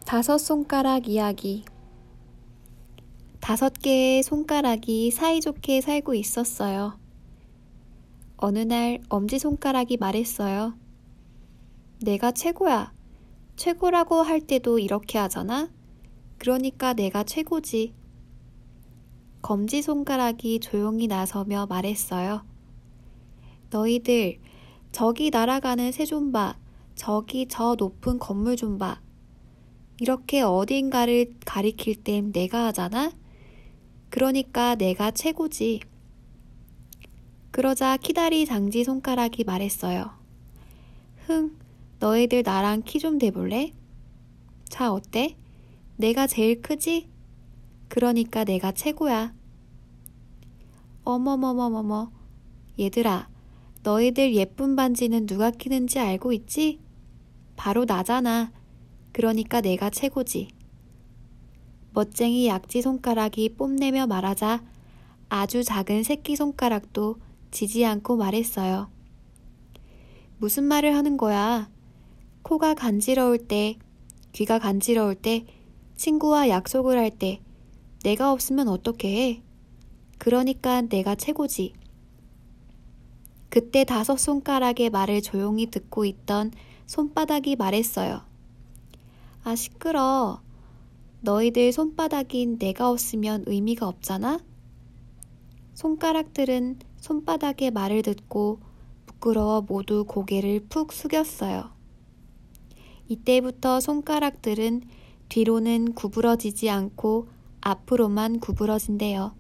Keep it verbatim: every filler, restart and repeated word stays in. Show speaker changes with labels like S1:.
S1: 다섯 손가락 이야기. 다섯 개의 손가락이 사이좋게 살고 있었어요. 어느 날 엄지손가락이 말했어요. 내가 최고야. 최고라고 할 때도 이렇게 하잖아? 그러니까 내가 최고지. 검지손가락이 조용히 나서며 말했어요. 너희들, 저기 날아가는 새 좀 봐. 저기 저 높은 건물 좀 봐. 이렇게 어딘가를 가리킬 땐 내가 하잖아? 그러니까 내가 최고지. 그러자 키다리 장지 손가락이 말했어요. 흥, 너희들 나랑 키 좀 대볼래? 자, 어때? 내가 제일 크지? 그러니까 내가 최고야. 어머머머머머, 얘들아, 너희들 예쁜 반지는 누가 끼는지 알고 있지? 바로 나잖아. 그러니까 내가 최고지. 멋쟁이 약지 손가락이 뽐내며 말하자 아주 작은 새끼 손가락도 지지 않고 말했어요. 무슨 말을 하는 거야? 코가 간지러울 때, 귀가 간지러울 때, 친구와 약속을 할 때 내가 없으면 어떻게 해? 그러니까 내가 최고지. 그때 다섯 손가락의 말을 조용히 듣고 있던 손바닥이 말했어요. 아, 시끄러. 너희들 손바닥인 내가 없으면 의미가 없잖아? 손가락들은 손바닥의 말을 듣고 부끄러워 모두 고개를 푹 숙였어요. 이때부터 손가락들은 뒤로는 구부러지지 않고 앞으로만 구부러진대요.